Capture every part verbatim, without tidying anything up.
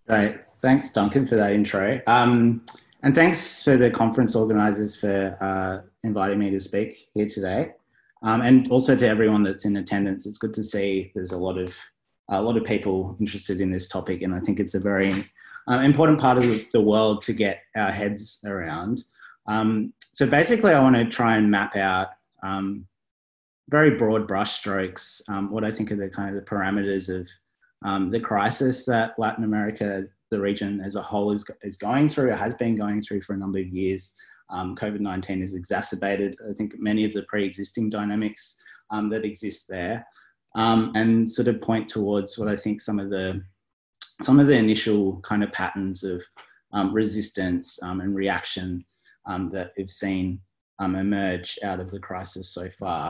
Great. Thanks, Duncan, for that intro. Um, and thanks for the conference organisers for uh, inviting me to speak here today. Um, and also to everyone that's in attendance. It's good to see there's a lot of a lot of people interested in this topic, and I think it's a very uh, important part of the world to get our heads around. Um, so basically, I want to try and map out um, very broad brushstrokes, um, what I think are the kind of the parameters of um, the crisis that Latin America, the region as a whole, is, is going through, or has been going through for a number of years. Um, COVID nineteen has exacerbated, I think, many of the pre-existing dynamics um, that exist there, um, and sort of point towards what I think some of the some of the initial kind of patterns of um, resistance um, and reaction um, that we've seen um, emerge out of the crisis so far.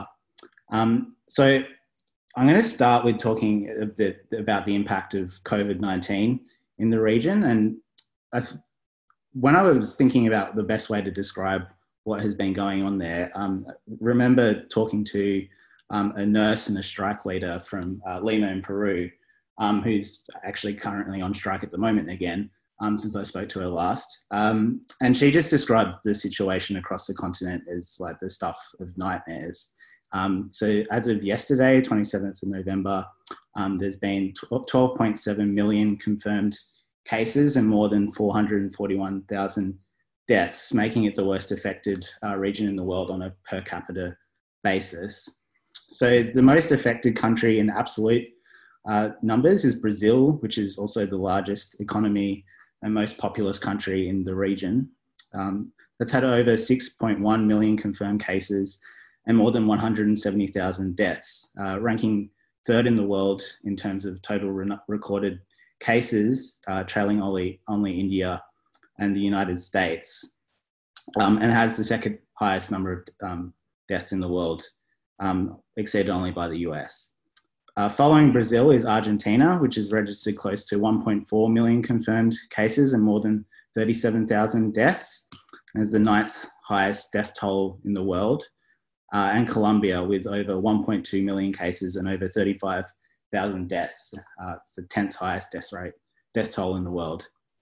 Um, so I'm going to start with talking the, about the impact of COVID nineteen in the region. And I th- when I was thinking about the best way to describe what has been going on there, um, I remember talking to um, a nurse and a strike leader from uh, Lima in Peru, um, who's actually currently on strike at the moment again, um, since I spoke to her last. Um, and she just described the situation across the continent as like the stuff of nightmares. Um, so as of yesterday, twenty-seventh of November, um, there's been twelve point seven million confirmed cases and more than four hundred forty-one thousand deaths, making it the worst affected uh, region in the world on a per capita basis. So the most affected country in absolute uh, numbers is Brazil, which is also the largest economy and most populous country in the region. Um, that's had over six point one million confirmed cases and more than one hundred seventy thousand deaths, uh, ranking third in the world in terms of total re- recorded cases, uh, trailing only, only India and the United States, um, and has the second highest number of um, deaths in the world, um, exceeded only by the U S. Uh, following Brazil is Argentina, which has registered close to one point four million confirmed cases and more than thirty-seven thousand deaths, and is the ninth highest death toll in the world. Uh, and Colombia with over one point two million cases and over thirty-five thousand deaths. Uh, it's the tenth highest death rate, death toll in the world.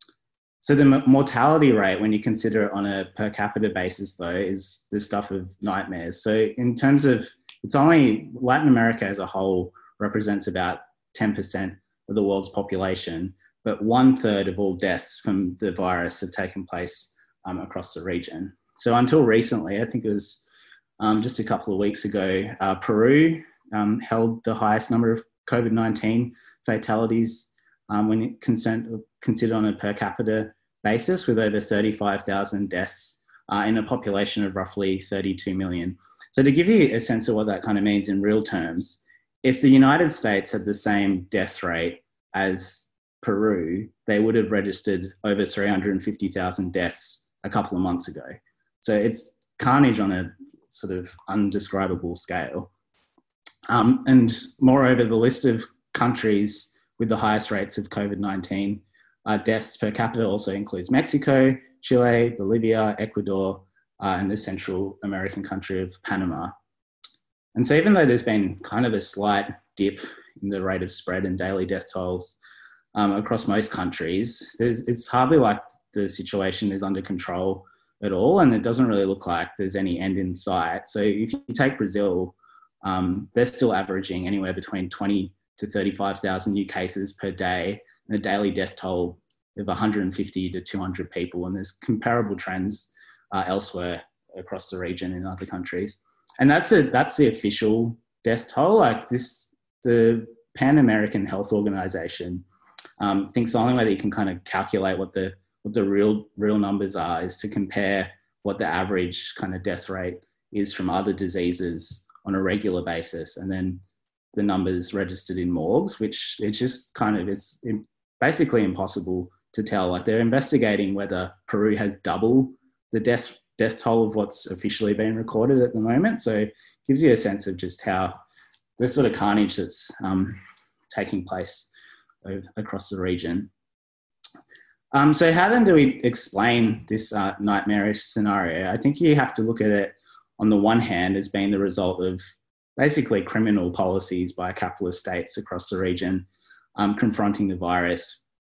So the m- mortality rate, when you consider it on a per capita basis, though, is the stuff of nightmares. So in terms of, it's only Latin America as a whole represents about ten percent of the world's population, but one third of all deaths from the virus have taken place um, across the region. So until recently, I think it was Um, just a couple of weeks ago, uh, Peru um, held the highest number of COVID nineteen fatalities um, when it concerned, considered on a per capita basis, with over thirty-five thousand deaths uh, in a population of roughly thirty-two million. So to give you a sense of what that kind of means in real terms, if the United States had the same death rate as Peru, they would have registered over three hundred fifty thousand deaths a couple of months ago. So it's carnage on a sort of undescribable scale. Um, and moreover, the list of countries with the highest rates of COVID nineteen uh, deaths per capita also includes Mexico, Chile, Bolivia, Ecuador, uh, and the Central American country of Panama. And so even though there's been kind of a slight dip in the rate of spread and daily death tolls um, across most countries, there's, it's hardly like the situation is under control at all, and it doesn't really look like there's any end in sight. So if you take Brazil, um, they're still averaging anywhere between twenty to thirty-five thousand new cases per day and a daily death toll of one hundred fifty to two hundred people. And there's comparable trends uh, elsewhere across the region in other countries. And that's the, that's the official death toll. Like this, the Pan American Health Organization um, thinks the only way that you can kind of calculate what the what the real real numbers are is to compare what the average kind of death rate is from other diseases on a regular basis, and then the numbers registered in morgues, which it's just kind of, it's basically impossible to tell. Like they're investigating whether Peru has double the death death toll of what's officially been recorded at the moment. So it gives you a sense of just how the sort of carnage that's um, taking place across the region. Um, so how then do we explain this uh, nightmarish scenario? I think you have to look at it on the one hand as being the result of basically criminal policies by capitalist states across the region, um, confronting the virus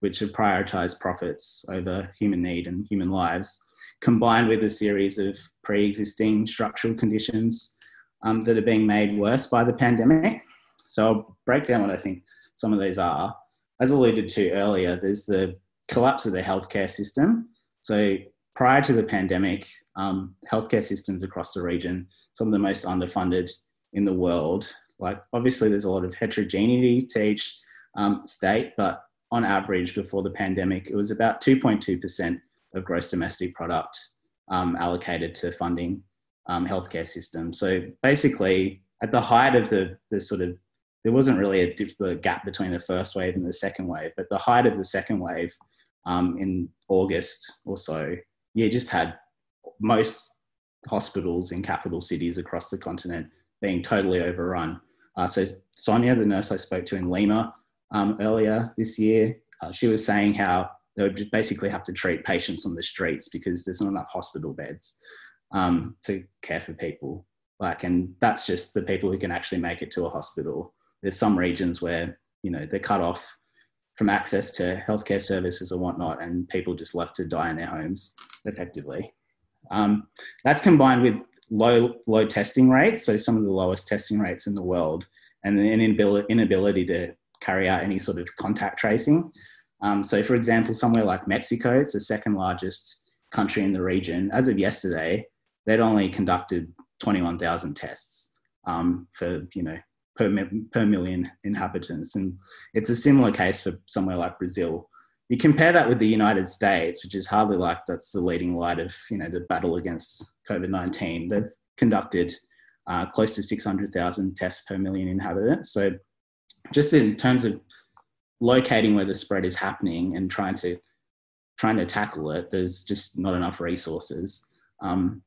which have prioritized profits over human need and human lives, combined with a series of pre-existing structural conditions um, that are being made worse by the pandemic. So I'll break down what I think some of these are. As alluded to earlier, there's the collapse of the healthcare system. So prior to the pandemic, um, healthcare systems across the region, some of the most underfunded in the world. Like, obviously there's a lot of heterogeneity to each um, state, but on average before the pandemic, it was about two point two percent of gross domestic product um, allocated to funding um, healthcare systems. So basically at the height of the, the sort of, there wasn't really a, dip, a gap between the first wave and the second wave, but the height of the second wave um, in August or so, you just had most hospitals in capital cities across the continent being totally overrun. Uh, so Sonia, the nurse I spoke to in Lima um, earlier this year, uh, she was saying how they would basically have to treat patients on the streets because there's not enough hospital beds um, to care for people. Like, and that's just the people who can actually make it to a hospital. There's some regions where, you know, they're cut off from access to healthcare services or whatnot, and people just left to die in their homes effectively. Um, that's combined with low, low testing rates, so some of the lowest testing rates in the world, and an inability, inability to carry out any sort of contact tracing. Um, so for example, somewhere like Mexico, it's the second largest country in the region. As of yesterday, they'd only conducted twenty-one thousand tests um, for, you know, per, per million inhabitants. And it's a similar case for somewhere like Brazil. You compare that with the United States, which is hardly like that's the leading light of, you know, the battle against COVID nineteen. They've conducted uh, close to six hundred thousand tests per million inhabitants. So just in terms of locating where the spread is happening and trying to trying to tackle it, there's just not enough resources um,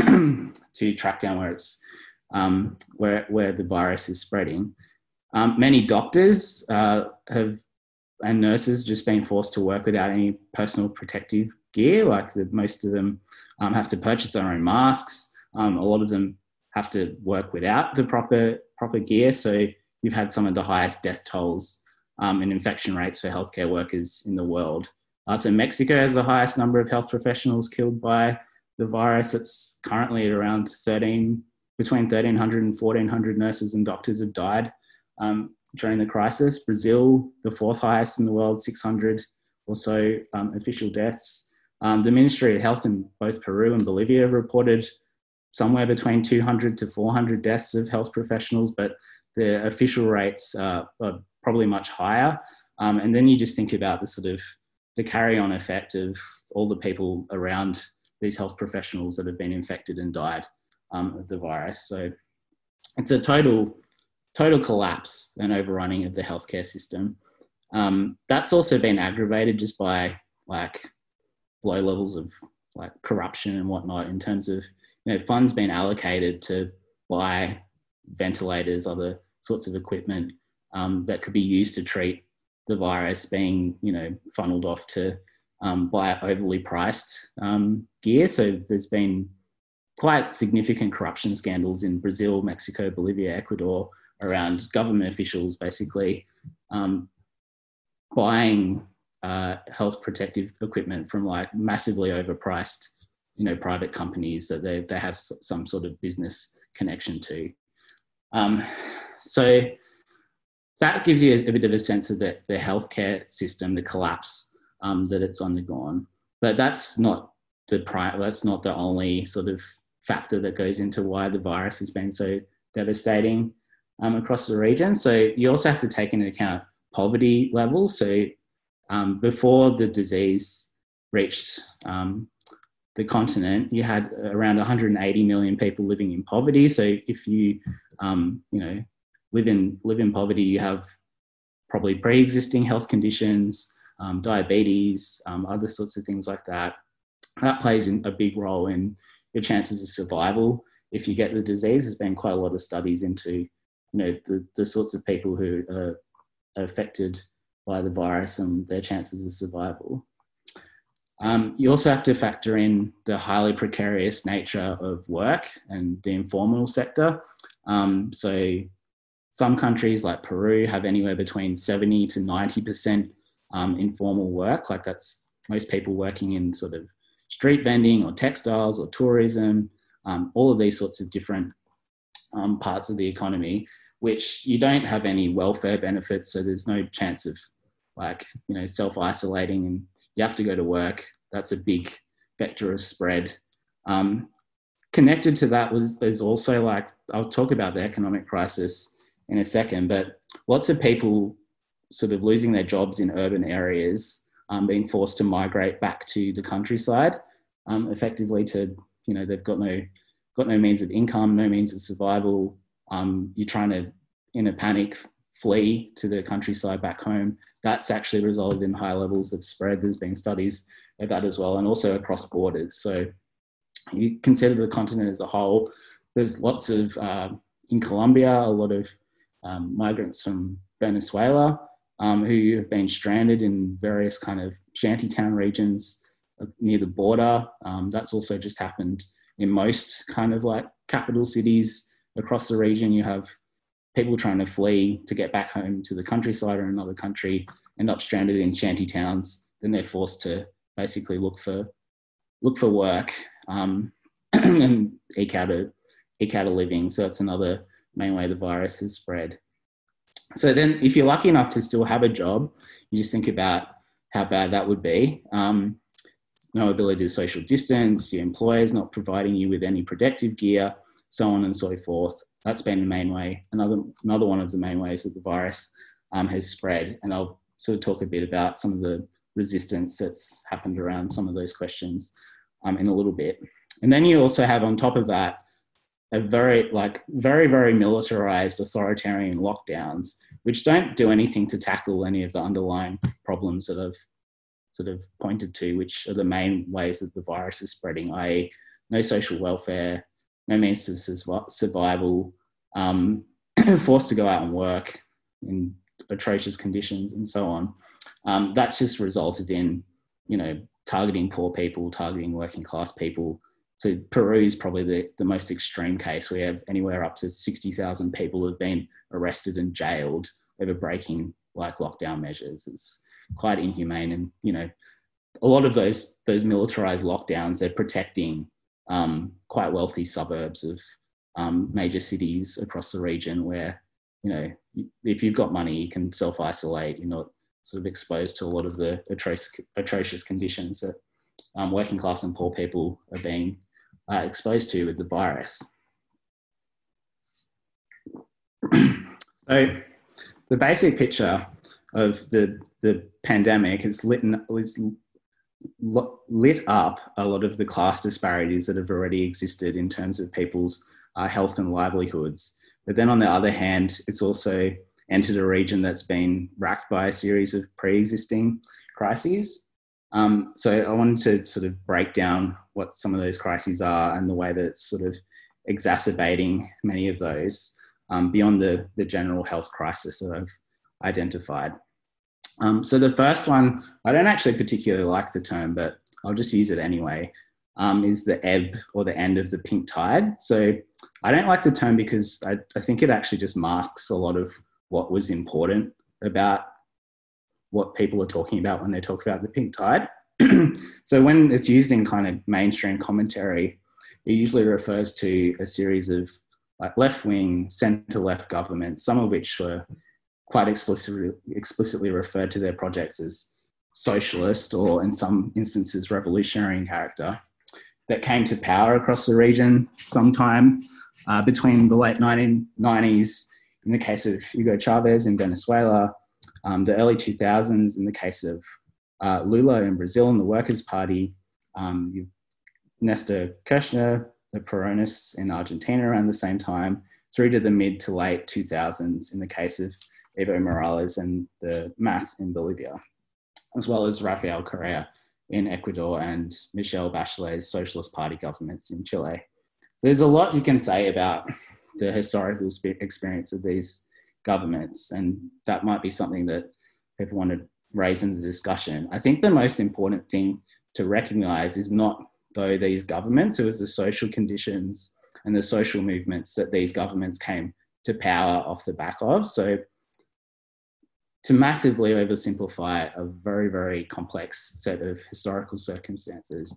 to track down where it's um, where where the virus is spreading. Um, many doctors uh, have and nurses just been forced to work without any personal protective gear. Like the, most of them um, have to purchase their own masks. Um, a lot of them have to work without the proper proper gear. So you've had some of the highest death tolls um, and infection rates for healthcare workers in the world. Uh, so Mexico has the highest number of health professionals killed by the virus. It's currently at around thirteen, between thirteen hundred and fourteen hundred nurses and doctors have died um, during the crisis. Brazil, the fourth highest in the world, six hundred or so um, official deaths. Um, the Ministry of Health in both Peru and Bolivia have reported somewhere between two hundred to four hundred deaths of health professionals, but the official rates uh, are probably much higher. Um, and then you just think about the sort of the carry-on effect of all the people around these health professionals that have been infected and died um, of the virus. So it's a total, total collapse and overrunning of the healthcare system. Um, that's also been aggravated just by like low levels of like corruption and whatnot in terms of, you know, funds being allocated to buy ventilators, other sorts of equipment um, that could be used to treat the virus being, you know, funneled off to um, buy overly priced um, gear. So there's been quite significant corruption scandals in Brazil, Mexico, Bolivia, Ecuador around government officials basically um, buying uh, health protective equipment from like massively overpriced, you know, private companies that they, they have some sort of business connection to. Um, so that gives you a, a bit of a sense of the, the healthcare system, the collapse um, that it's undergone. But that's not the pri- that's not the only sort of factor that goes into why the virus has been so devastating um, across the region. So you also have to take into account poverty levels. So um, before the disease reached um, the continent, you had around one hundred eighty million people living in poverty. So if you, um, you know, live in live in poverty, you have probably pre-existing health conditions, um, diabetes, um, other sorts of things like that. That plays in a big role in your chances of survival if you get the disease. There's been quite a lot of studies into, you know, the, the sorts of people who are affected by the virus and their chances of survival. Um, you also have to factor in the highly precarious nature of work and the informal sector. Um, so some countries like Peru have anywhere between seventy to ninety percent um, informal work. Like that's most people working in sort of street vending or textiles or tourism, um, all of these sorts of different um, parts of the economy, which you don't have any welfare benefits. So there's no chance of like, you know, self-isolating and you have to go to work. That's a big vector of spread. Um, connected to that was is also like, I'll talk about the economic crisis in a second, but lots of people sort of losing their jobs in urban areas, um, being forced to migrate back to the countryside, um, effectively to, you know, they've got no, got no means of income, no means of survival. Um, you're trying to, in a panic, flee to the countryside back home. That's actually resulted in high levels of spread. There's been studies of that as well, and also across borders. So you consider the continent as a whole, there's lots of, uh, in Colombia, a lot of um, migrants from Venezuela um, who have been stranded in various kind of shantytown regions near the border. Um, that's also just happened in most kind of like capital cities across the region. You have people trying to flee to get back home to the countryside or another country, end up stranded in shanty towns. Then they're forced to basically look for look for work um, and eke out a eke out a living. So that's another main way the virus has spread. So then, if you're lucky enough to still have a job, you just think about how bad that would be. Um, no ability to social distance, your employer's not providing you with any protective gear, so on and so forth. That's been the main way. Another another one of the main ways that the virus um, has spread. And I'll sort of talk a bit about some of the resistance that's happened around some of those questions um, in a little bit. And then you also have on top of that, a very, like, very, very militarized authoritarian lockdowns, which don't do anything to tackle any of the underlying problems that I've sort of pointed to, which are the main ways that the virus is spreading, that is no social welfare, no means to survival, um, forced to go out and work in atrocious conditions and so on. Um, that's just resulted in, you know, targeting poor people, targeting working class people. So Peru is probably the, the most extreme case. We have anywhere up to sixty thousand people who have been arrested and jailed over breaking like lockdown measures. It's quite inhumane. And, you know, a lot of those, those militarized lockdowns, they're protecting um, quite wealthy suburbs of um, major cities across the region where, you know, if you've got money, you can self-isolate. You're not sort of exposed to a lot of the atrocious, atrocious conditions that um, working class and poor people are being uh, exposed to with the virus. So the basic picture of the, the pandemic is lit, is lit up a lot of the class disparities that have already existed in terms of people's uh, health and livelihoods. But then on the other hand, it's also entered a region that's been racked by a series of pre-existing crises. Um, so I wanted to sort of break down what some of those crises are and the way that it's sort of exacerbating many of those um, beyond the, the general health crisis that I've identified. Um, so the first one, I don't actually particularly like the term, but I'll just use it anyway, um, is the ebb or the end of the pink tide. So I don't like the term because I, I think it actually just masks a lot of what was important about what people are talking about when they talk about the pink tide. So when it's used in kind of mainstream commentary, it usually refers to a series of like left-wing, centre-left governments, some of which were quite explicitly, explicitly referred to their projects as socialist or in some instances revolutionary in character, that came to power across the region sometime uh, between the late nineteen nineties in the case of Hugo Chavez in Venezuela, um, the early two thousands in the case of uh, Lula in Brazil and the Workers' Party, um, Nestor Kirchner, the Peronists in Argentina around the same time, through to the mid to late two thousands in the case of Evo Morales and the M A S in Bolivia, as well as Rafael Correa in Ecuador and Michelle Bachelet's Socialist Party governments in Chile. So there's a lot you can say about the historical experience of these governments, and that might be something that people want to raise in the discussion. I think the most important thing to recognise is not, though, these governments, it was the social conditions and the social movements that these governments came to power off the back of. So to massively oversimplify a very, very complex set of historical circumstances,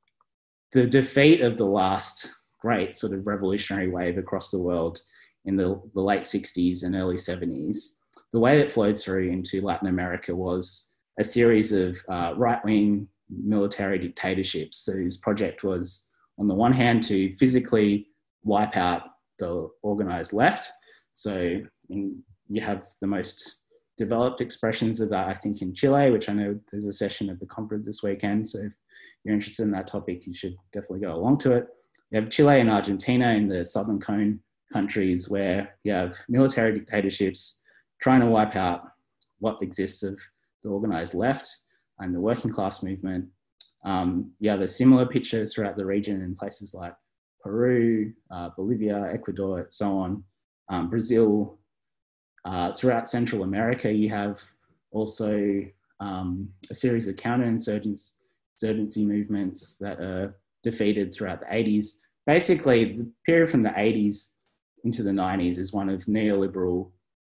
the defeat of the last great sort of revolutionary wave across the world in the, the late sixties and early seventies, the way it flowed through into Latin America was a series of uh, right-wing military dictatorships whose project was, on the one hand, to physically wipe out the organised left. So in, you have the most developed expressions of that, I think, in Chile, which I know there's a session at the conference this weekend. So if you're interested in that topic, you should definitely go along to it. You have Chile and Argentina in the Southern Cone countries, where you have military dictatorships trying to wipe out what exists of the organised left and the working class movement. Um, you have a similar picture throughout the region in places like Peru, uh, Bolivia, Ecuador, so on, um, Brazil. Uh, throughout Central America, you have also um, a series of counterinsurgency insurgency movements that are defeated throughout the eighties. Basically, the period from the eighties into the nineties is one of neoliberal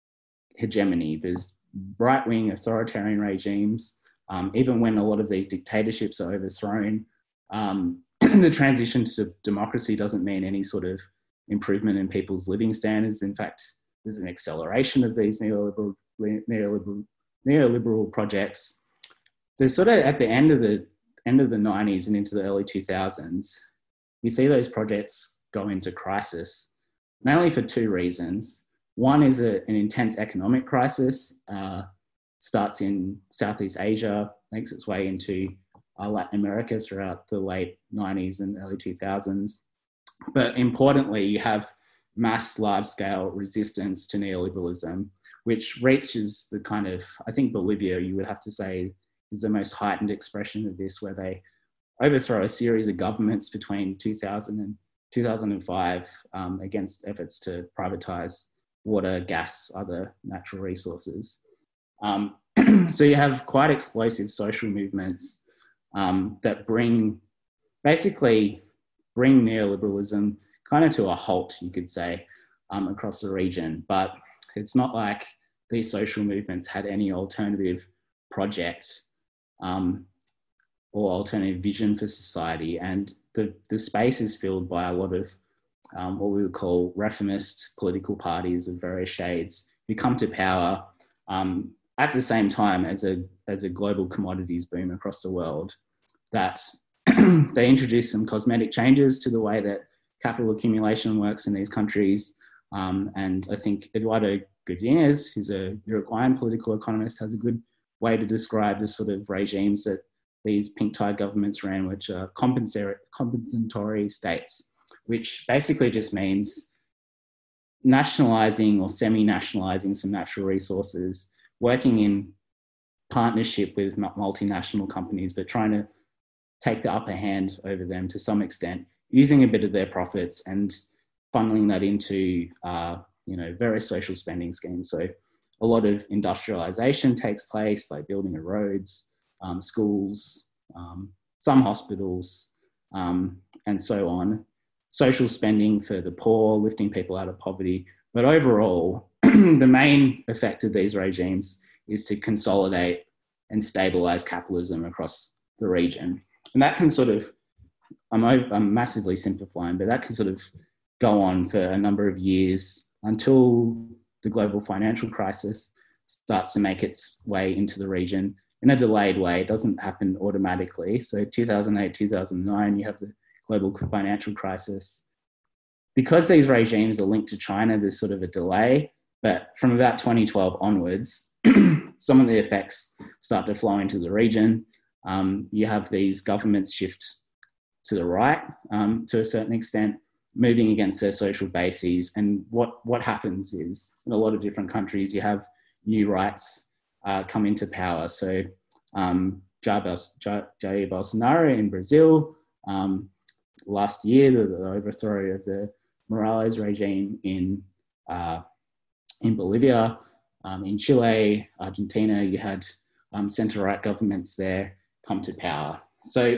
hegemony. There's right-wing authoritarian regimes. Um, even when a lot of these dictatorships are overthrown, um, the transition to democracy doesn't mean any sort of improvement in people's living standards. In fact, there's an acceleration of these neoliberal, neoliberal, neoliberal projects. There's sort of at the end of the end of the nineties and into the early two thousands, you see those projects go into crisis, mainly for two reasons. One is a, an intense economic crisis, uh, starts in Southeast Asia, makes its way into uh, Latin America throughout the late nineties and early two thousands. But importantly, you have mass large-scale resistance to neoliberalism, which reaches the kind of, I think Bolivia, you would have to say, is the most heightened expression of this, where they overthrow a series of governments between two thousand and two thousand five um, against efforts to privatize water, gas, other natural resources. Um, so you have quite explosive social movements um, that bring, basically bring neoliberalism kind of to a halt, you could say, um, across the region. But it's not like these social movements had any alternative project um, or alternative vision for society. And the, the space is filled by a lot of um, what we would call reformist political parties of various shades who come to power um, at the same time as a, as a global commodities boom across the world, that they introduce some cosmetic changes to the way that capital accumulation works in these countries. Um, and I think Eduardo Godinez, who's a Uruguayan political economist, has a good way to describe the sort of regimes that these pink tie governments ran, which are compensatory, compensatory states, which basically just means nationalizing or semi-nationalizing some natural resources, working in partnership with multinational companies, but trying to take the upper hand over them to some extent, using a bit of their profits and funneling that into, uh, you know, various social spending schemes. So a lot of industrialization takes place, like building of roads, um, schools, um, some hospitals, um, and so on. Social spending for the poor, lifting people out of poverty. But overall, the main effect of these regimes is to consolidate and stabilize capitalism across the region. And that can sort of, I'm, I'm massively simplifying, but that can sort of go on for a number of years until the global financial crisis starts to make its way into the region in a delayed way. It doesn't happen automatically. So two thousand eight, two thousand nine, you have the global financial crisis. Because these regimes are linked to China, there's sort of a delay, but from about twenty twelve onwards, some of the effects start to flow into the region. Um, you have these governments shift to the right um, to a certain extent, moving against their social bases. And what, what happens is, in a lot of different countries, you have new rights uh, come into power. So um, Jair Bolsonaro in Brazil, um, last year, the, the overthrow of the Morales regime in, uh, in Bolivia, um, in Chile, Argentina, you had um, centre-right governments there come to power. So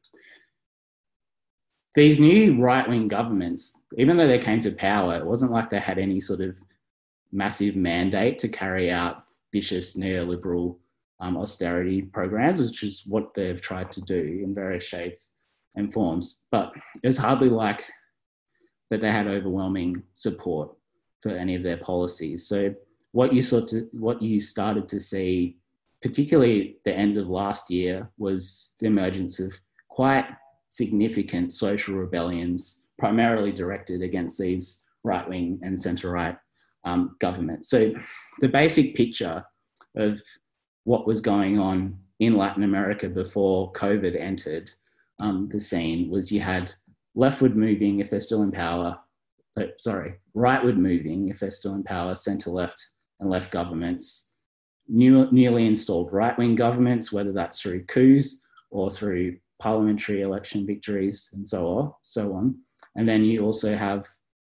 these new right-wing governments, even though they came to power, it wasn't like they had any sort of massive mandate to carry out vicious neoliberal um, austerity programs, which is what they've tried to do in various shades and forms. But it's hardly like that they had overwhelming support for any of their policies. So what you sort of, what you started to see, particularly the end of last year, was the emergence of quite significant social rebellions, primarily directed against these right-wing and centre-right um, governments. So the basic picture of what was going on in Latin America before COVID entered um, the scene was you had leftward moving, if they're still in power, uh, sorry, rightward moving, if they're still in power, centre-left and left governments, new, newly installed right-wing governments, whether that's through coups or through parliamentary election victories and so on, so on. And then you also have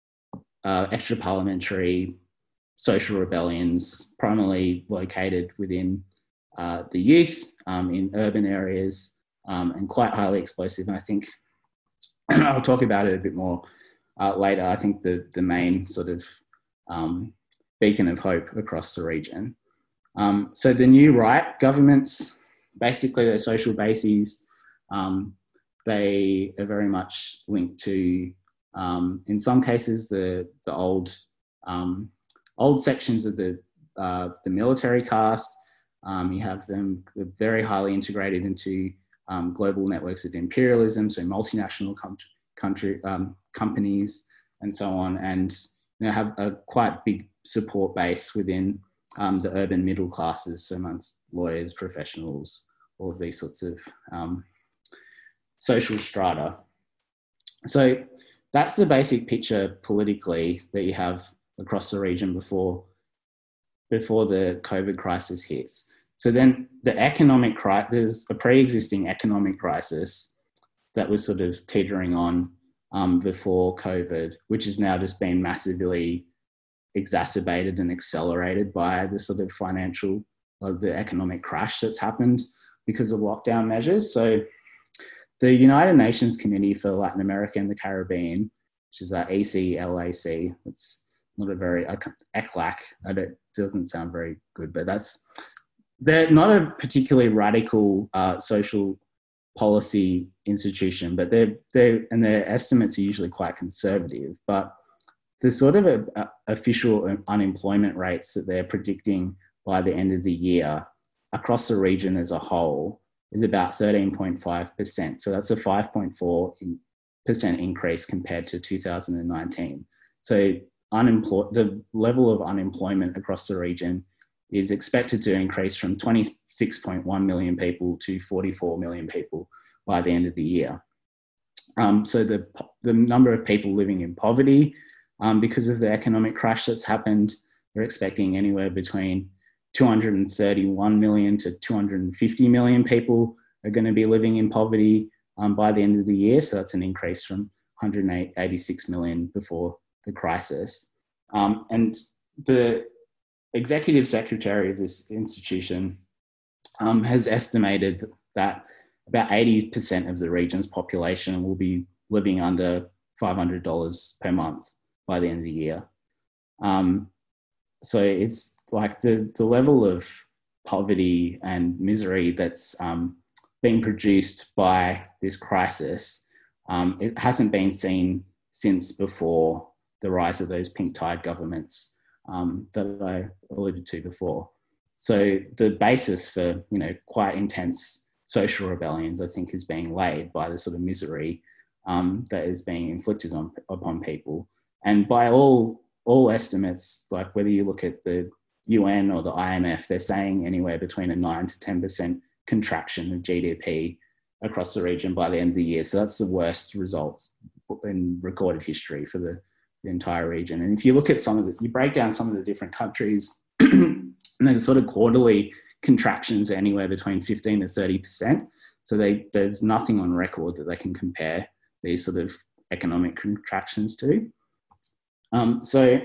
uh, extra parliamentary social rebellions, primarily located within uh, the youth um, in urban areas um, and quite highly explosive. And I think I'll talk about it a bit more uh, later. I think the, the main sort of um, beacon of hope across the region. Um, so the new right governments, basically their social bases, um, they are very much linked to, um, in some cases, the, the old um, old sections of the, uh, the military caste. Um, you have them very highly integrated into um, global networks of imperialism, so multinational com- country, um, companies and so on, and you know, have a quite big support base within um, the urban middle classes, so amongst lawyers, professionals, all of these sorts of um, social strata. So that's the basic picture politically that you have across the region before, before the COVID crisis hits. So then the economic crisis, there's a pre-existing economic crisis that was sort of teetering on um, before COVID, which has now just been massively exacerbated and accelerated by the sort of financial, uh, the economic crash that's happened because of lockdown measures. So the United Nations Committee for Latin America and the Caribbean, which is uh, E C L A C, it's not a very, uh, E C L A C, I don't, doesn't sound very good, but that's, they're not a particularly radical uh, social policy institution, but they're, they're, and their estimates are usually quite conservative, but the sort of a, a official unemployment rates that they're predicting by the end of the year across the region as a whole is about thirteen point five percent. So that's a five point four percent increase compared to two thousand nineteen. So unemployed, the level of unemployment across the region is expected to increase from twenty-six point one million people to forty-four million people by the end of the year. Um, so the, the number of people living in poverty um, because of the economic crash that's happened, they're expecting anywhere between two hundred thirty-one million to two hundred fifty million people are going to be living in poverty um, by the end of the year. So that's an increase from one hundred eighty-six million before the crisis. Um, and the executive secretary of this institution um, has estimated that about eighty percent of the region's population will be living under five hundred dollars per month by the end of the year. Um, so it's like the, the level of poverty and misery that's um, being produced by this crisis, um, it hasn't been seen since before the rise of those pink tide governments um, that I alluded to before. So the basis for, you know, quite intense social rebellions, I think, is being laid by the sort of misery um, that is being inflicted on, upon people. And by all all estimates, like whether you look at the U N or the I M F, they're saying anywhere between a nine to ten percent contraction of G D P across the region by the end of the year. So that's the worst results in recorded history for the, the entire region. And if you look at some of the, you break down some of the different countries, and then sort of quarterly contractions are anywhere between fifteen to thirty percent. So they, there's nothing on record that they can compare these sort of economic contractions to. Um, so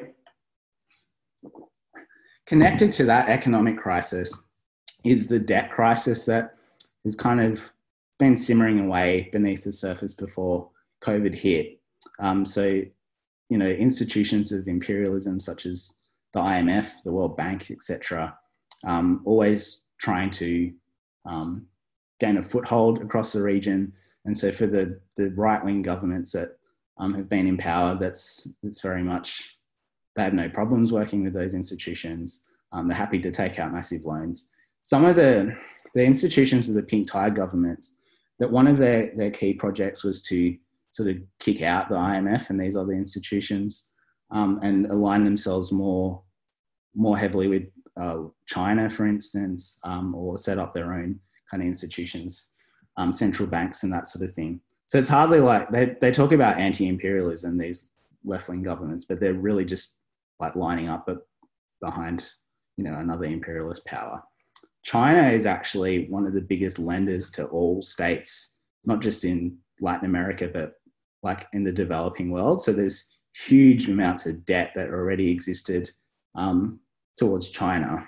connected to that economic crisis is the debt crisis that is kind of been simmering away beneath the surface before COVID hit. Um, so, you know, institutions of imperialism such as the I M F, the World Bank, et cetera, um, always trying to um, gain a foothold across the region. And so for the, the right-wing governments that um, have been in power, that's, that's very much, they have no problems working with those institutions. Um, they're happy to take out massive loans. Some of the, the institutions of the pink tide governments, that one of their, their key projects was to sort of kick out the I M F and these other institutions um, and align themselves more, more heavily with uh, China, for instance, um, or set up their own kind of institutions, um, central banks and that sort of thing. So it's hardly like, they, they talk about anti-imperialism, these left-wing governments, but they're really just like lining up behind, you know, another imperialist power. China is actually one of the biggest lenders to all states, not just in Latin America, but like in the developing world. So there's huge amounts of debt that already existed um, towards China,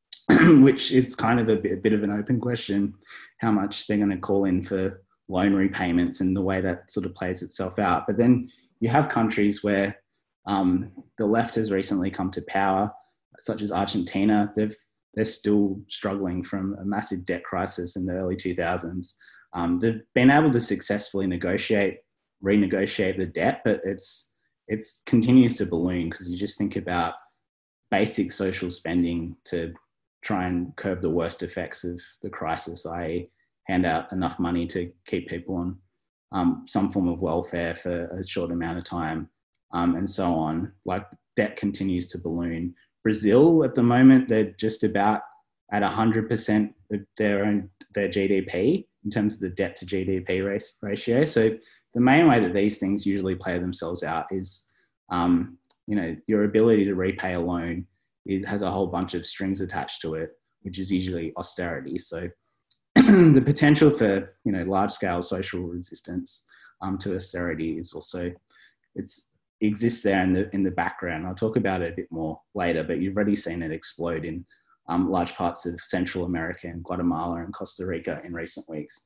which is kind of a bit, a bit of an open question, how much they're going to call in for loan repayments and the way that sort of plays itself out. But then you have countries where um, the left has recently come to power, such as Argentina. They've, they're still struggling from a massive debt crisis in the early two thousands. Um, they've been able to successfully negotiate, renegotiate the debt, but it's it's continues to balloon because you just think about basic social spending to try and curb the worst effects of the crisis, that is hand out enough money to keep people on um, some form of welfare for a short amount of time, um, and so on. Like, debt continues to balloon. Brazil, at the moment, they're just about at one hundred percent of their own their G D P in terms of the debt to G D P ratio. So the main way that these things usually play themselves out is, um, you know, your ability to repay a loan is, has a whole bunch of strings attached to it, which is usually austerity. So the potential for, you know, large scale social resistance um, to austerity is also, it's exists there in the in the background. I'll talk about it a bit more later, but you've already seen it explode in um, large parts of Central America and Guatemala and Costa Rica in recent weeks.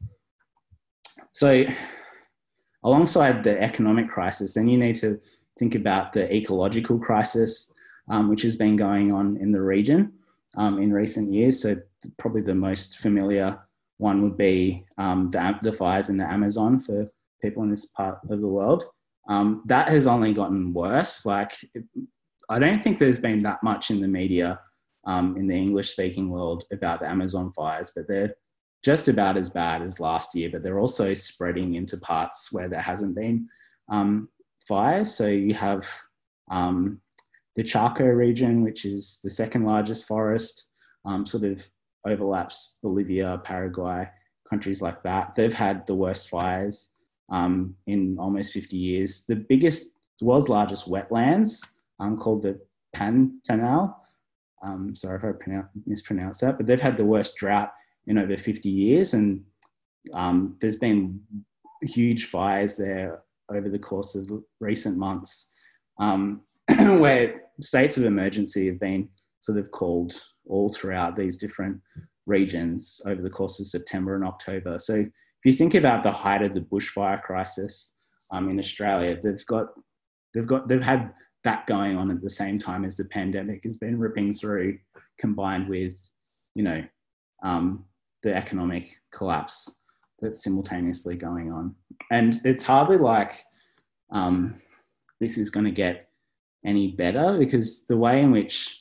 So alongside the economic crisis, then you need to think about the ecological crisis, um, which has been going on in the region um, in recent years. So probably the most familiar one would be um, the, the fires in the Amazon for people in this part of the world. Um, that has only gotten worse. Like, it, I don't think there's been that much in the media um, in the English-speaking world about the Amazon fires, but they're just about as bad as last year, but they're also spreading into parts where there hasn't been um, fires. So you have um, the Chaco region, which is the second largest forest, um, sort of overlaps Bolivia, Paraguay, countries like that. They've had the worst fires um, in almost fifty years. The biggest, the world's largest wetlands, um, called the Pantanal. Um, sorry if I pronounce, mispronounced that, but they've had the worst drought in over fifty years. And um, there's been huge fires there over the course of recent months, um, where states of emergency have been sort of called all throughout these different regions over the course of September and October. So if you think about the height of the bushfire crisis um, in Australia, they've got, they've got, they've had that going on at the same time as the pandemic has been ripping through, combined with, you know, um, the economic collapse that's simultaneously going on. And it's hardly like um, this is going to get any better, because the way in which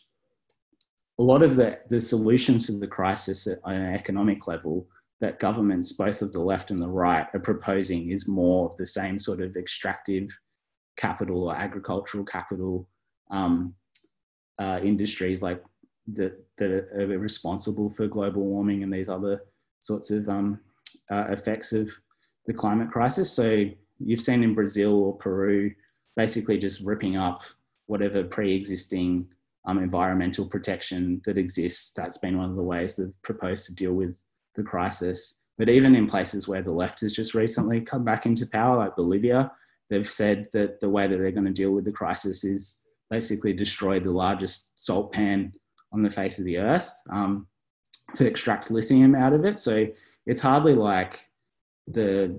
a lot of the, the solutions to the crisis at, on an economic level that governments, both of the left and the right, are proposing is more of the same sort of extractive capital or agricultural capital um, uh, industries like that, that are responsible for global warming and these other sorts of um, uh, effects of the climate crisis. So you've seen in Brazil or Peru basically just ripping up whatever pre-existing um, environmental protection that exists. That's been one of the ways they've proposed to deal with the crisis. But even in places where the left has just recently come back into power, like Bolivia, they've said that the way that they're going to deal with the crisis is basically destroy the largest salt pan on the face of the earth um, to extract lithium out of it. So it's hardly like the,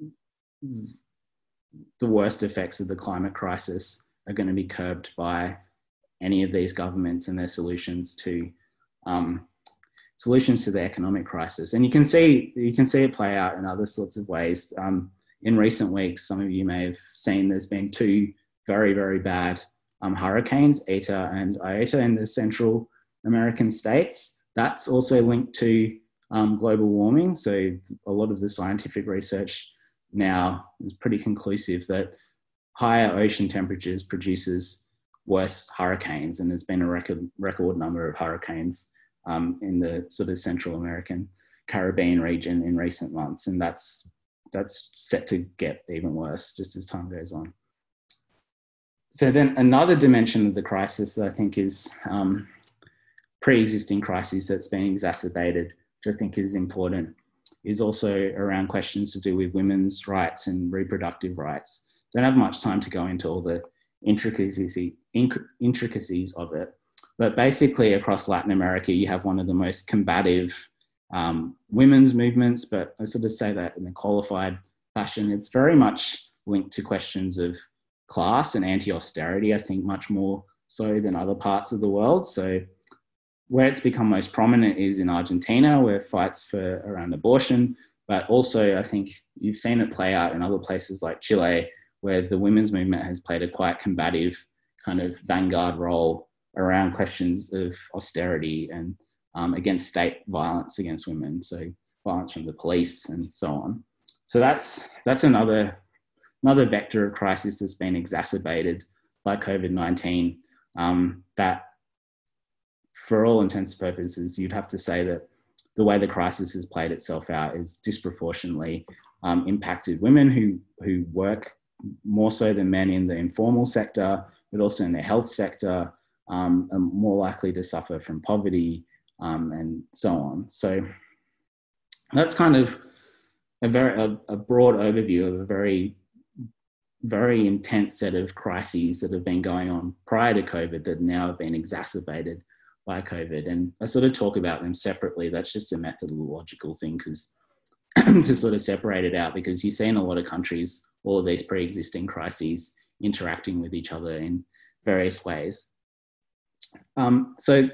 the worst effects of the climate crisis are going to be curbed by any of these governments and their solutions to um, solutions to the economic crisis. And you can see you can see it play out in other sorts of ways. Um, in recent weeks, some of you may have seen there's been two very, very bad um, hurricanes, Eta and Iota, in the Central American states. That's also linked to um, global warming. So a lot of the scientific research now is pretty conclusive that higher ocean temperatures produces worse hurricanes, and there's been a record record number of hurricanes um, in the sort of Central American Caribbean region in recent months, and that's that's set to get even worse just as time goes on. So then another dimension of the crisis that I think is um, pre-existing crises that's been exacerbated, which I think is important, is also around questions to do with women's rights and reproductive rights. Don't have much time to go into all the intricacies, intricacies of it, but basically across Latin America, you have one of the most combative um, women's movements, but I sort of say that in a qualified fashion. It's very much linked to questions of class and anti-austerity, I think much more so than other parts of the world. So where it's become most prominent is in Argentina, where fights for around abortion, but also I think you've seen it play out in other places like Chile, where the women's movement has played a quite combative kind of vanguard role around questions of austerity and um, against state violence against women, so violence from the police and so on. So that's that's another another vector of crisis that's been exacerbated by COVID nineteen, um, that for all intents and purposes, you'd have to say that the way the crisis has played itself out is disproportionately um, impacted women who, who work more so than men in the informal sector, but also in the health sector, um, are more likely to suffer from poverty um, and so on. So that's kind of a very a, a broad overview of a very, very intense set of crises that have been going on prior to COVID that now have been exacerbated by COVID. And I sort of talk about them separately. That's just a methodological thing, because to sort of separate it out, because you see in a lot of countries all of these pre-existing crises interacting with each other in various ways. Um, so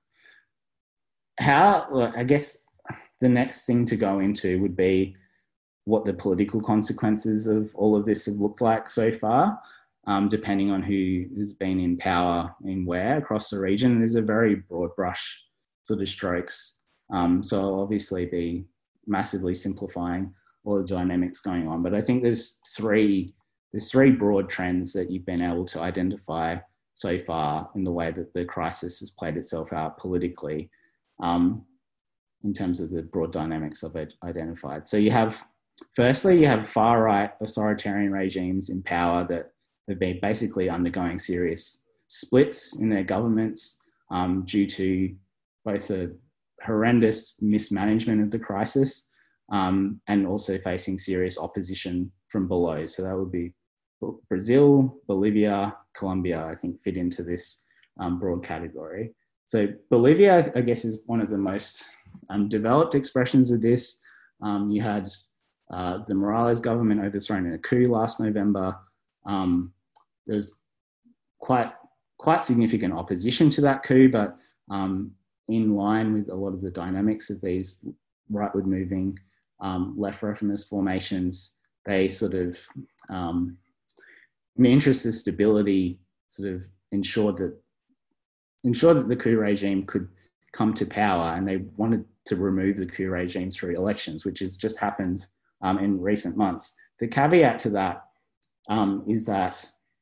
how, well, I guess the next thing to go into would be what the political consequences of all of this have looked like so far, um, depending on who has been in power and where across the region. There's a very broad brush sort of strokes. Um, so I'll obviously be massively simplifying all the dynamics going on, but I think there's three, there's three broad trends that you've been able to identify so far in the way that the crisis has played itself out politically, um, in terms of the broad dynamics of it identified. So you have, firstly, you have far-right authoritarian regimes in power that have been basically undergoing serious splits in their governments um, due to both a horrendous mismanagement of the crisis um, and also facing serious opposition from below. So that would be Brazil, Bolivia, Colombia, I think fit into this um, broad category. So Bolivia, I guess, is one of the most um, developed expressions of this. Um, you had uh, the Morales government overthrown in a coup last November. Um, there was quite, quite significant opposition to that coup, but um, in line with a lot of the dynamics of these rightward moving um, left reformist formations, they sort of, um, in the interest of stability, sort of ensured that ensured that the coup regime could come to power, and they wanted to remove the coup regime through elections, which has just happened um, in recent months. The caveat to that um, is that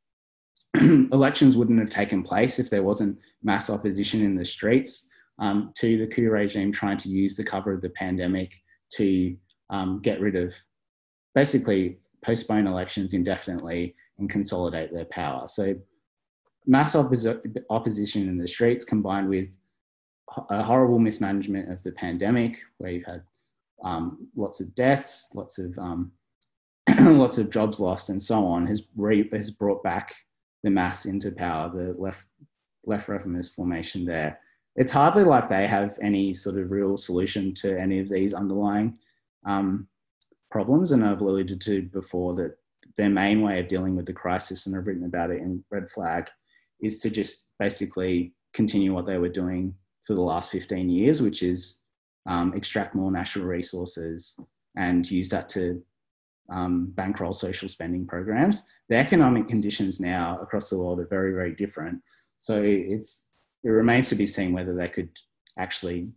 elections wouldn't have taken place if there wasn't mass opposition in the streets um, to the coup regime trying to use the cover of the pandemic to um, get rid of, basically postpone elections indefinitely and consolidate their power. So mass oppos- opposition in the streets combined with a horrible mismanagement of the pandemic, where you've had um, lots of deaths, lots of um, lots of jobs lost, and so on, has re- has brought back the mass into power, the left left reformist formation there. It's hardly like they have any sort of real solution to any of these underlying um, problems, and I've alluded to before that their main way of dealing with the crisis, and I've written about it in Red Flag, is to just basically continue what they were doing for the last fifteen years, which is um, extract more natural resources and use that to um, bankroll social spending programs. The economic conditions now across the world are very, very different. So it's, it remains to be seen whether they could actually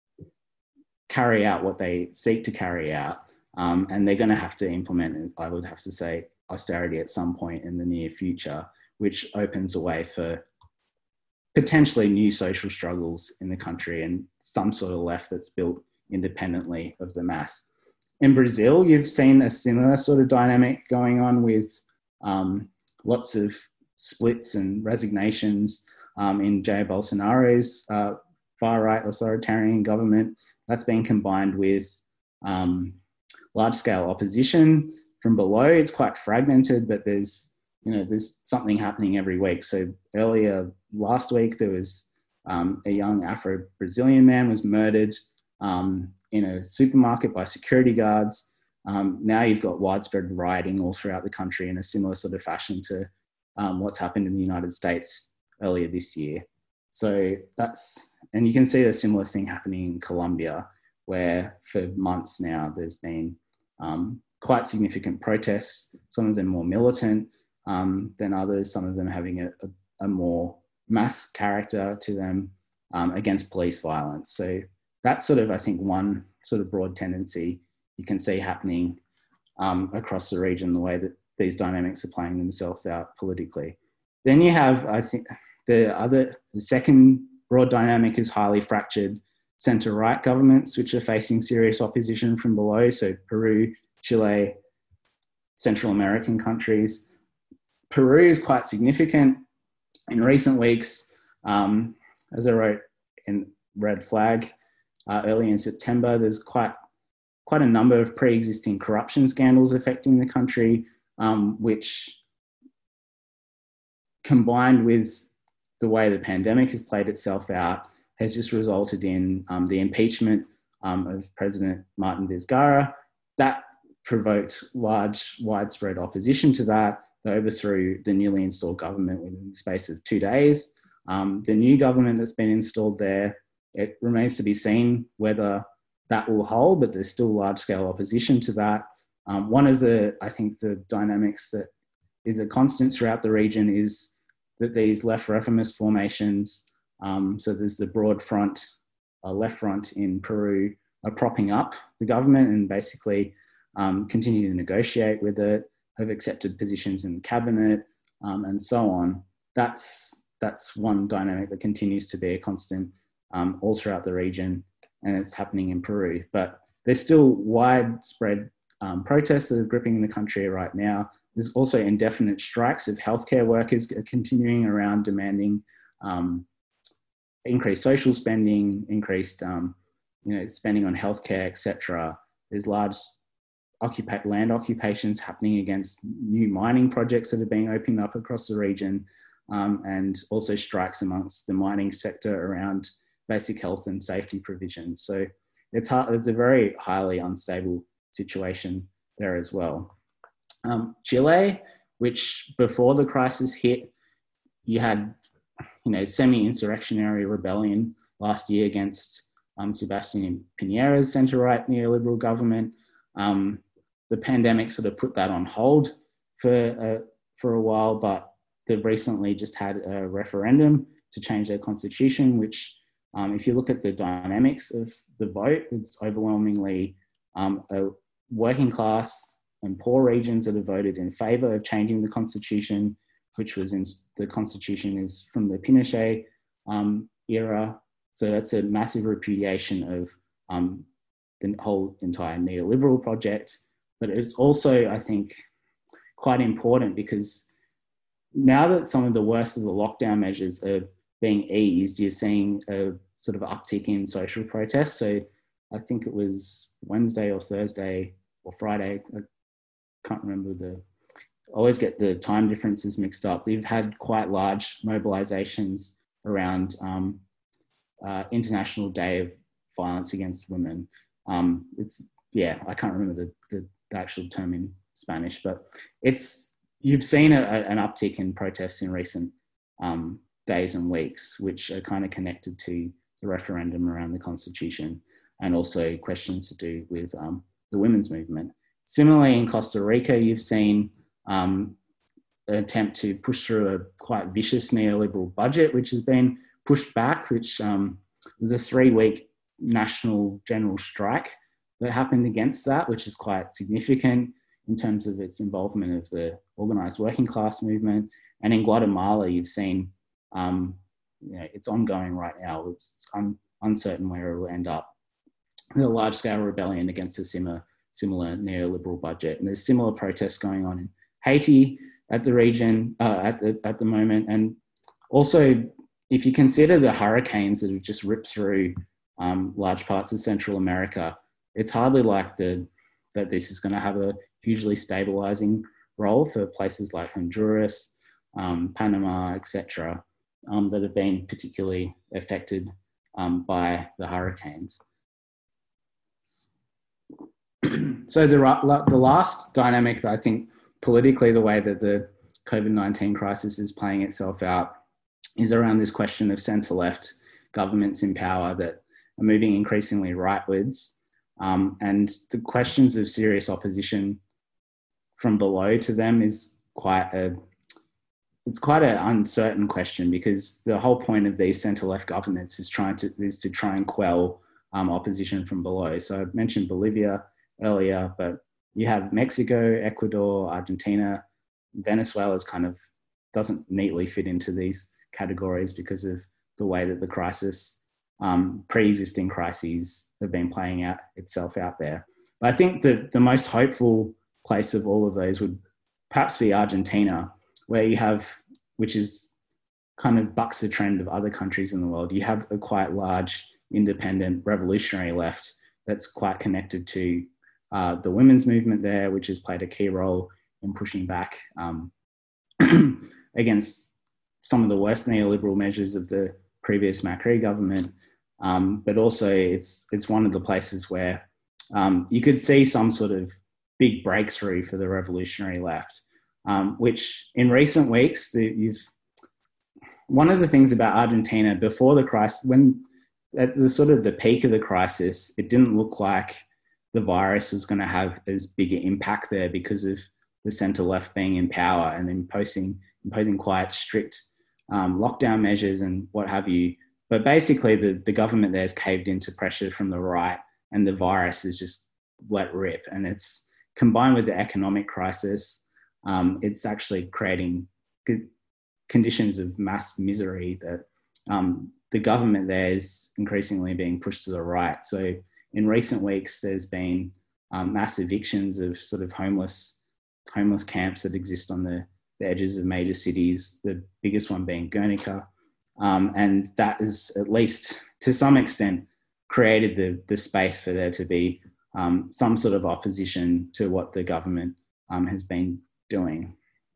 carry out what they seek to carry out. Um, and they're going to have to implement, I would have to say, austerity at some point in the near future, which opens a way for potentially new social struggles in the country and some sort of left that's built independently of the mass. In Brazil, you've seen a similar sort of dynamic going on with um, lots of splits and resignations um, in Jair Bolsonaro's uh, far-right authoritarian government. That's been combined with um, large-scale opposition from below. It's quite fragmented, but there's, you know, there's something happening every week. So earlier last week, there was um, a young Afro-Brazilian man was murdered um, in a supermarket by security guards. Um, now you've got widespread rioting all throughout the country in a similar sort of fashion to um, what's happened in the United States earlier this year. So that's, and you can see a similar thing happening in Colombia, where for months now there's been um, quite significant protests, some of them more militant um, than others, some of them having a, a, a more mass character to them um, against police violence. So that's sort of, I think, one sort of broad tendency you can see happening um, across the region, the way that these dynamics are playing themselves out politically. Then you have, I think, the other, the second broad dynamic is highly fractured centre-right governments, which are facing serious opposition from below. So Peru, Chile, Central American countries. Peru is quite significant. In recent weeks, um, as I wrote in Red Flag uh, early in September, there's quite quite a number of pre-existing corruption scandals affecting the country, um, which combined with the way the pandemic has played itself out, has just resulted in um, the impeachment um, of President Martin Vizcarra. That provoked large, widespread opposition to that. They overthrew the newly installed government within the space of two days. Um, the new government that's been installed there, it remains to be seen whether that will hold, but there's still large-scale opposition to that. Um, one of the, I think, the dynamics that is a constant throughout the region is that these left reformist formations, um, so there's the Broad Front, uh, Left Front in Peru, are propping up the government and basically um, continue to negotiate with it, have accepted positions in the cabinet, um, and so on. That's, that's one dynamic that continues to be a constant um, all throughout the region, and it's happening in Peru. But there's still widespread um, protests that are gripping the country right now. There's also indefinite strikes of healthcare workers continuing around demanding um, increased social spending, increased um, you know, spending on healthcare, et cetera. There's large occupa- land occupations happening against new mining projects that are being opened up across the region, um, and also strikes amongst the mining sector around basic health and safety provisions. So it's, hard, it's a very highly unstable situation there as well. Um, Chile, which before the crisis hit, you had, you know, semi-insurrectionary rebellion last year against um, Sebastián Piñera's centre-right neoliberal government. Um, the pandemic sort of put that on hold for uh, for a while, but they've recently just had a referendum to change their constitution, which, um, if you look at the dynamics of the vote, it's overwhelmingly um, a working class and poor regions that have voted in favour of changing the constitution, which was in the constitution is from the Pinochet um, era. So that's a massive repudiation of um, the whole entire neoliberal project. But it's also, I think, quite important because now that some of the worst of the lockdown measures are being eased, you're seeing a sort of uptick in social protests. So I think it was Wednesday or Thursday or Friday, I can't remember the, I always get the time differences mixed up. We've had quite large mobilizations around um, uh, International Day of Violence Against Women. Um, it's, yeah, I can't remember the, the, the actual term in Spanish, but it's, you've seen a, a, an uptick in protests in recent um, days and weeks, which are kind of connected to the referendum around the constitution. and also questions to do with um, the women's movement. Similarly, in Costa Rica, you've seen um, an attempt to push through a quite vicious neoliberal budget, which has been pushed back, which um, there's a three-week national general strike that happened against that, which is quite significant in terms of its involvement of the organised working class movement. And in Guatemala, you've seen um, you know, it's ongoing right now. It's un- uncertain where it will end up. A large-scale rebellion against a similar, similar neoliberal budget. And there's similar protests going on in Haiti at the region, uh, at the at the moment. And also, if you consider the hurricanes that have just ripped through um, large parts of Central America, it's hardly like the, that this is going to have a hugely stabilizing role for places like Honduras, um, Panama, et cetera, um, that have been particularly affected um, by the hurricanes. So the, the last dynamic that I think politically, the way that the COVID nineteen crisis is playing itself out is around this question of centre-left governments in power that are moving increasingly rightwards. Um, and the questions of serious opposition from below to them is quite a, it's quite an uncertain question, because the whole point of these centre-left governments is trying to, is to try and quell um, opposition from below. So I mentioned Bolivia earlier, but you have Mexico, Ecuador, Argentina. Venezuela's kind of doesn't neatly fit into these categories because of the way that the crisis, um, pre-existing crises have been playing out itself out there. But I think that the most hopeful place of all of those would perhaps be Argentina, where you have, which is kind of bucks the trend of other countries in the world. You have a quite large independent revolutionary left that's quite connected to uh, the women's movement there, which has played a key role in pushing back um, against some of the worst neoliberal measures of the previous Macri government. Um, but also it's, it's one of the places where um, you could see some sort of big breakthrough for the revolutionary left, um, which in recent weeks, the, you've, one of the things about Argentina before the crisis, when at the sort of the peak of the crisis, it didn't look like the virus was going to have as big an impact there because of the centre left being in power and imposing, imposing quite strict um, lockdown measures and what have you. But basically the, the government there has caved into pressure from the right, and the virus is just let rip. And it's combined with the economic crisis, um, it's actually creating good conditions of mass misery that um, the government there is increasingly being pushed to the right. So in recent weeks, there's been um, mass evictions of sort of homeless homeless camps that exist on the, the edges of major cities, the biggest one being Guernica. Um, and that has, at least to some extent, created the, the space for there to be um, some sort of opposition to what the government um, has been doing.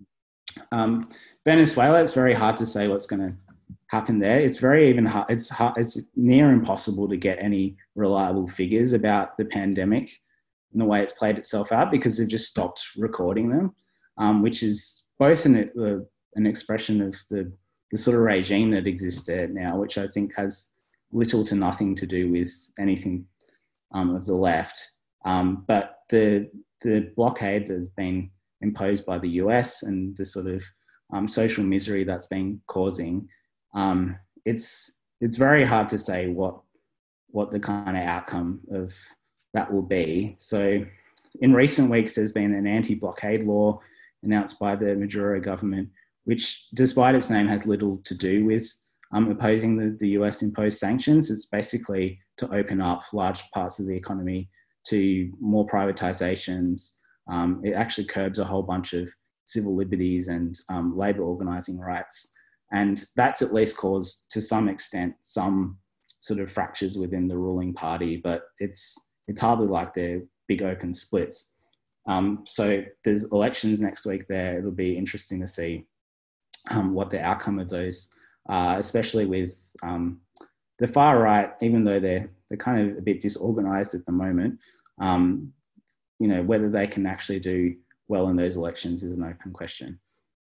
Um, Venezuela, it's very hard to say what's going to happen there. It's very even hard, it's hard, it's near impossible to get any reliable figures about the pandemic and the way it's played itself out, because they've just stopped recording them, um, which is both an, uh, an expression of the, the sort of regime that exists there now, which I think has little to nothing to do with anything um, of the left. Um, but the, the blockade that's been imposed by the U S and the sort of um, social misery that's been causing, um, it's it's very hard to say what what the kind of outcome of that will be. So in recent weeks, there's been an anti-blockade law announced by the Maduro government, which, despite its name, has little to do with um, opposing the, the U S imposed sanctions. It's basically to open up large parts of the economy to more privatizations. Um, it actually curbs a whole bunch of civil liberties and um, labour organising rights. And that's at least caused, to some extent, some sort of fractures within the ruling party, but it's it's hardly like they're big open splits. Um, so there's elections next week there. It'll be interesting to see um, what the outcome of those are, especially with um, the far right, even though they're, they're kind of a bit disorganised at the moment. Um, you know, whether they can actually do well in those elections is an open question.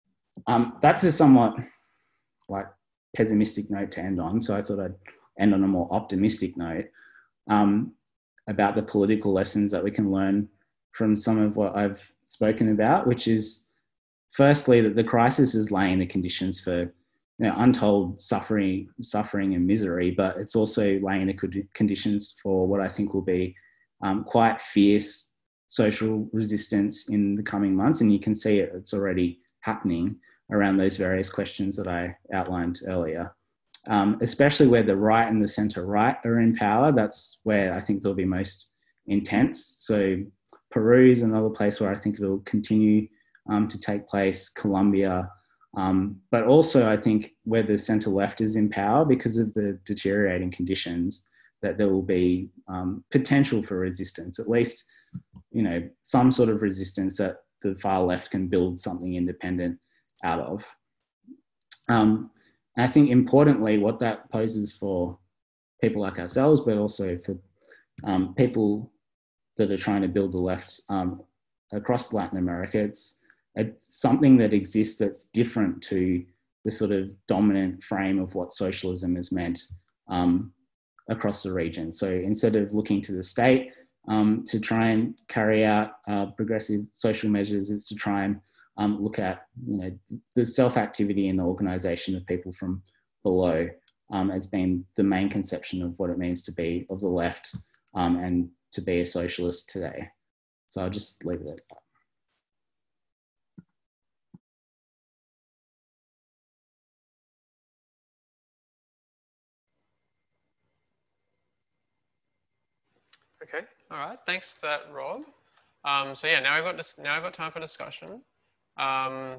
Um, that's a somewhat like pessimistic note to end on. So I thought I'd end on a more optimistic note. Um, about the political lessons that we can learn from some of what I've spoken about, which is firstly that the crisis is laying the conditions for, you know, untold suffering, suffering and misery, but it's also laying the conditions for what I think will be um, quite fierce social resistance in the coming months. And you can see it, it's already happening around those various questions that I outlined earlier. Um, especially where the right and the centre right are in power, that's where I think they'll be most intense. So Peru is another place where I think it'll continue um, to take place, Colombia, um, but also I think where the centre left is in power, because of the deteriorating conditions, that there will be um, potential for resistance, at least, you know, some sort of resistance that the far left can build something independent out of. Um, and I think importantly, what that poses for people like ourselves, but also for um, people that are trying to build the left um, across Latin America, it's, it's something that exists that's different to the sort of dominant frame of what socialism has meant um, across the region. So instead of looking to the state um, to try and carry out uh, progressive social measures, it's to try and um, look at, you know, the self-activity and the organisation of people from below um, as being the main conception of what it means to be of the left um, and to be a socialist today. So I'll just leave it at that. Okay, all right. Thanks for that, Rob. Um, so yeah, now we've got this, now we've got time for discussion. Um,